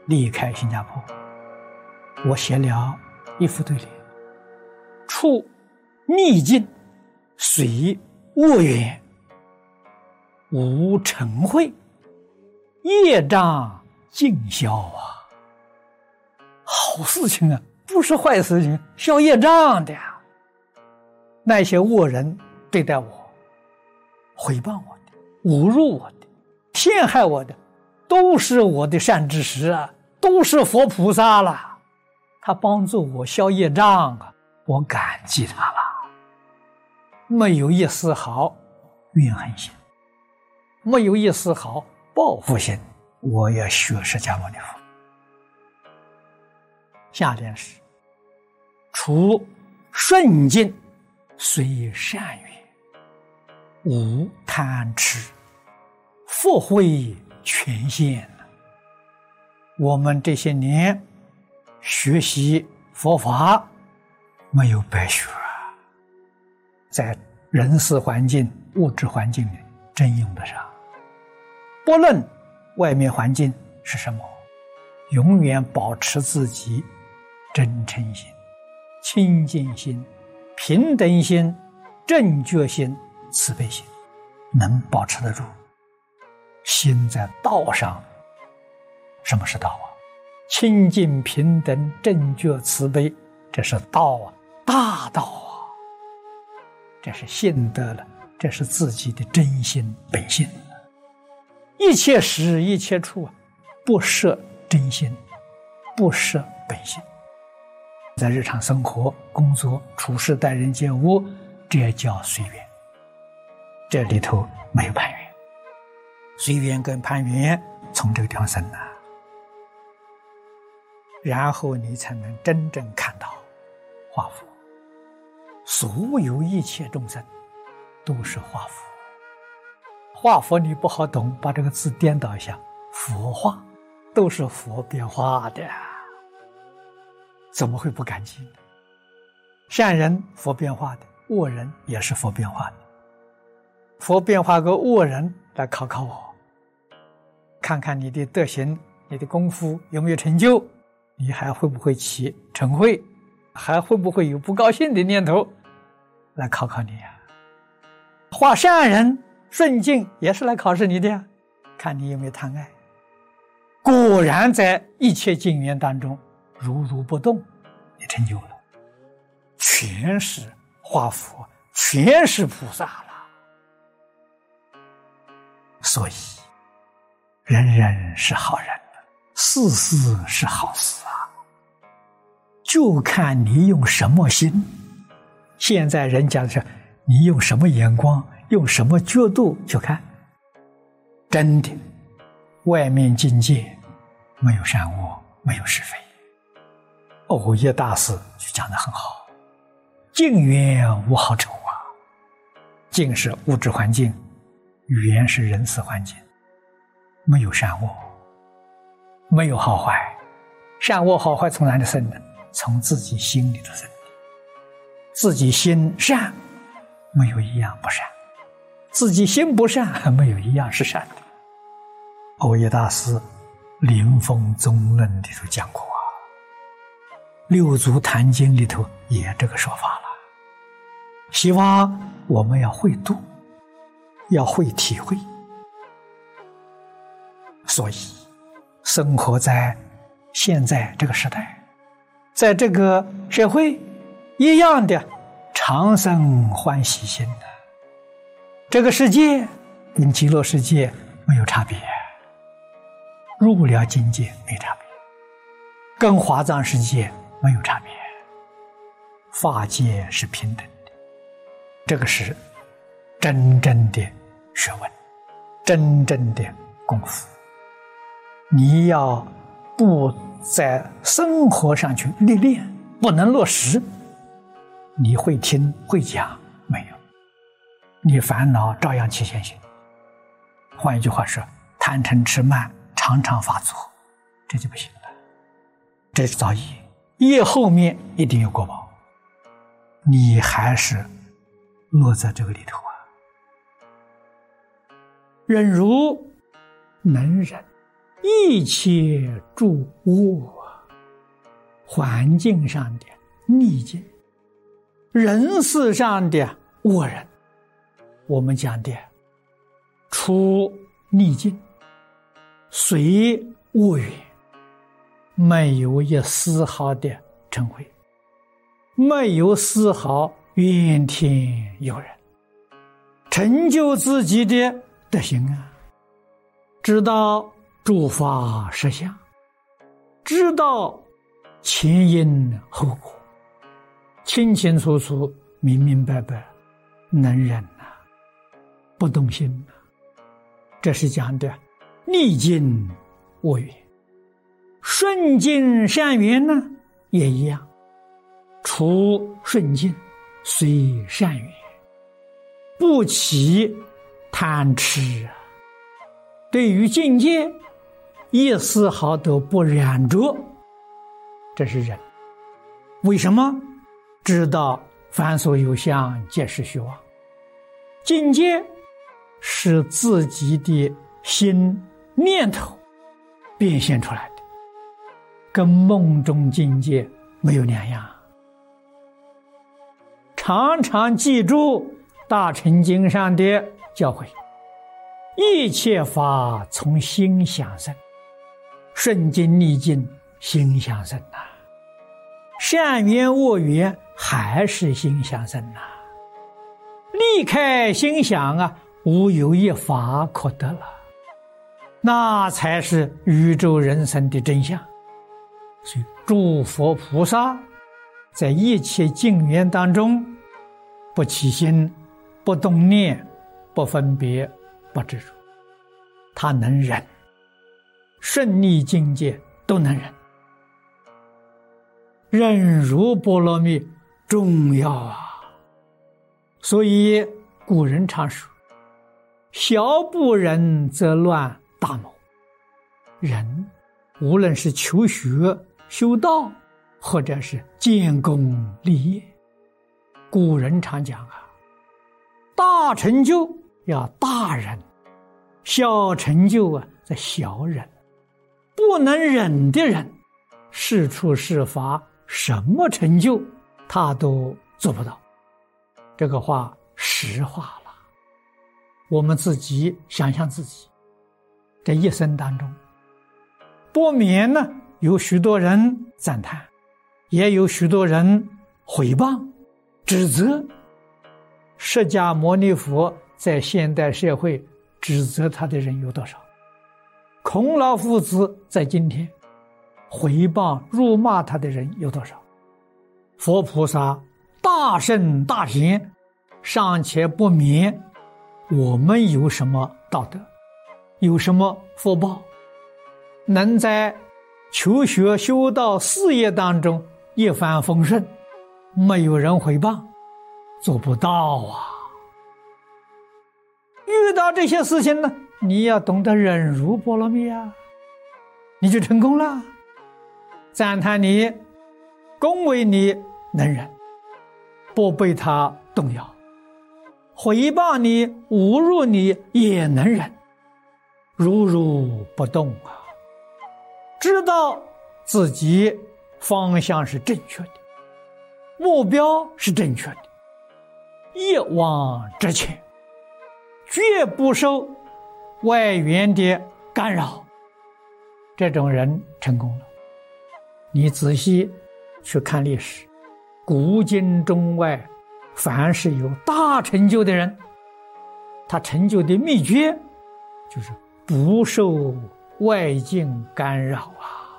离开新加坡，我写了一副对联：处逆境随恶缘，无嗔恚，业障尽消啊！好事情啊，不是坏事情，消业障的呀。那些恶人对待我，诽谤我的，侮辱我的，陷害我的，都是我的善知识啊，都是佛菩萨了。他帮助我消业障啊，我感激他了，没有一丝毫怨恨心，没有一丝毫报复心。我要学释迦牟尼佛。下联是：处顺境随善缘，无贪痴，福慧全现。我们这些年学习佛法没有白学啊，在人事环境、物质环境里真用得上。不论外面环境是什么，永远保持自己真诚心、清净心、平等心、正觉心、慈悲心，能保持得住。心在道上。什么是道啊？清净平等正觉慈悲，这是道啊，大道啊！这是信得了，这是自己的真心本性。一切时一切处啊，不设真心，不设本性。在日常生活、工作、处事、待人接物，这叫随缘。这里头没有攀缘，随缘跟攀缘从这个地方生啊。然后你才能真正看到化佛，所有一切众生都是化佛。化佛你不好懂，把这个字颠倒一下，佛化都是佛变化的，怎么会不干净呢？善人佛变化的，恶人也是佛变化的。佛变化个恶人来考考我，看看你的德行，你的功夫有没有成就，你还会不会起嗔恚，还会不会有不高兴的念头，来考考你呀。化善人顺境也是来考试你的呀，看你有没有贪爱。果然在一切境缘当中如如不动，你成就了，全是化佛，全是菩萨了。所以人人是好人，事事是好事啊，就看你用什么心。现在人讲的是你用什么眼光，用什么角度去看。真的，外面境界没有善恶，没有是非。藕益大师就讲得很好，境缘无好丑啊。境是物质环境，缘是人事环境，没有善恶，没有好坏。善恶好坏从哪里生的？从自己心里头生的。自己心善，没有一样不善；自己心不善，没有一样是善的。藕益大师《灵峰宗论》里头讲过啊，六祖坛经里头也这个说法了。希望我们要会度，要会体会。所以生活在现在这个时代，在这个社会一样的常生欢喜心的，这个世界跟极乐世界没有差别，入了境界没差别，跟华藏世界没有差别，法界是平等的。这个是真正的学问，真正的功夫。你要不在生活上去历练，不能落实，你会听会讲没有，你烦恼照样起现行。换一句话说，贪嗔痴慢常常发作，这就不行了。这是造业，业后面一定有果报，你还是落在这个里头啊。忍辱能忍， 一切诸恶，环境上的逆境，人事上的恶人，我们讲的出逆境，随恶缘，没有一丝毫的嗔恚，没有丝毫怨天尤人，成就自己的德行啊！知道诸法实相，知道前因后果，清清楚楚，明明白白，能忍啊，不动心啊。这是讲的逆境恶缘。顺境善缘呢也一样，除顺境随善缘，不起贪痴啊。对于境界一丝毫都不染着，这是人。为什么？知道凡所有相皆是虚妄，境界是自己的心念头变现出来的，跟梦中境界没有两样。常常记住大乘经上的教诲，一切法从心想生，顺境逆境心想生啊，善缘恶缘还是心想生啊。离开心想啊，无有一法可得了，那才是宇宙人生的真相。所以诸佛菩萨在一切境缘当中，不起心，不动念，不分别，不执着，他能忍，顺逆境界都能忍。忍辱波罗蜜重要啊！所以古人常说，小不忍则乱大谋。人无论是求学修道，或者是建功立业，古人常讲啊，大成就要大忍，小成就啊在小忍。不能忍的人，是处是法，什么成就他都做不到。这个话实话了。我们自己想想自己这一生当中，不免呢有许多人赞叹，也有许多人毁谤指责。释迦牟尼佛在现代社会指责他的人有多少？孔老夫子在今天毁谤辱骂他的人有多少？佛菩萨大圣大贤尚且不免，我们有什么道德，有什么福报，能在求学修道事业当中一帆风顺，没有人毁谤？做不到啊！遇到这些事情呢，你要懂得忍辱波罗蜜啊，你就成功了。赞叹你，恭维你能忍，不被他动摇；毁谤你，侮辱你也能忍，如如不动啊。知道自己方向是正确的，目标是正确的，一往直前，绝不受外缘的干扰，这种人成功了。你仔细去看历史，古今中外，凡是有大成就的人，他成就的秘诀就是不受外境干扰啊。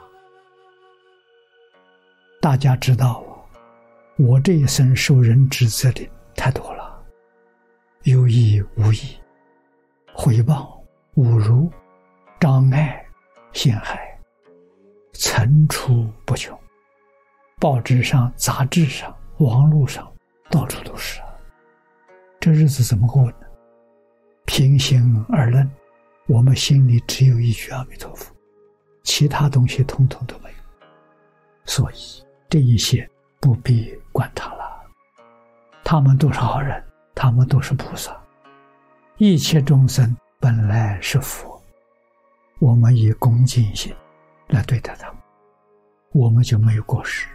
大家知道我这一生受人指责的太多了，有意无意，毁谤、侮辱、障碍、陷害，层出不穷。报纸上、杂志上、网络上到处都是。这日子怎么过呢？平心而论，我们心里只有一句阿弥陀佛，其他东西统统都没有。所以这一些不必管他了，他们都是好人，他们都是菩萨。一切众生本来是佛， 我们以恭敬心来对待他们，我们就没有过失。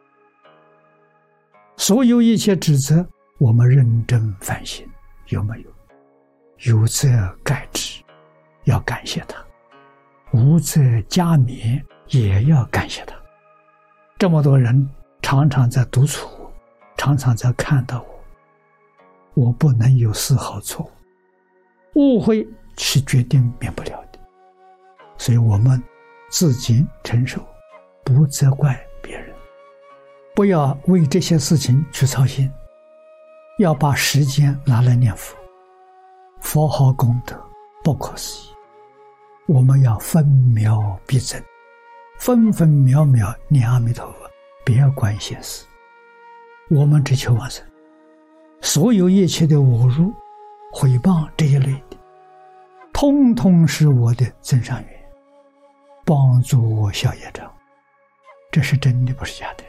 所有一切指责，我们认真反省，有没有？有则改之，要感谢他；无则加勉，也要感谢他。这么多人常常在督促我，常常在看到我不能有丝毫错误。误会是决定免不了的，所以我们自己承受，不责怪别人，不要为这些事情去操心，要把时间拿来念佛。佛号功德不可思议，我们要分秒必争，分分秒秒念阿弥陀佛，别管闲事。我们只求往生，所有一切的侮辱、诽谤这一类的，通通是我的增上缘，帮助我消业障。这是真的，不是假的。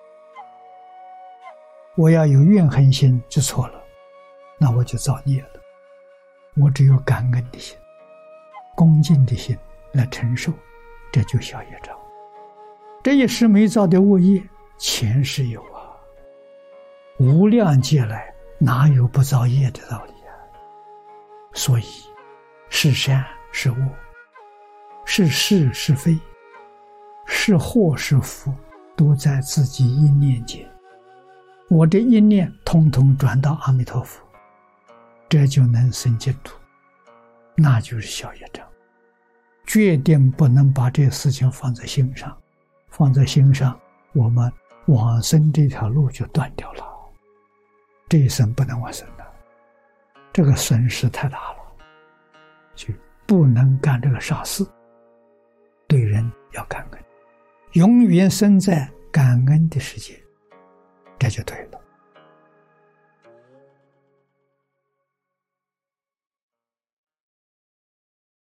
我要有怨恨心就错了，那我就造孽了。我只有感恩的心、恭敬的心来承受，这就消业障。这一时没造的恶业，前世有啊，无量劫来哪有不造业的道理啊？所以是善是恶，是是是非，是祸是福，都在自己一念间。我这一念通通转到阿弥陀佛，这就能生净土，那就是消业障。决定不能把这事情放在心上，放在心上，我们往生这条路就断掉了，这一生不能往生了，这个损失太大了，就不能干这个傻事。对人要感恩，永远生在感恩的世界，这就对了。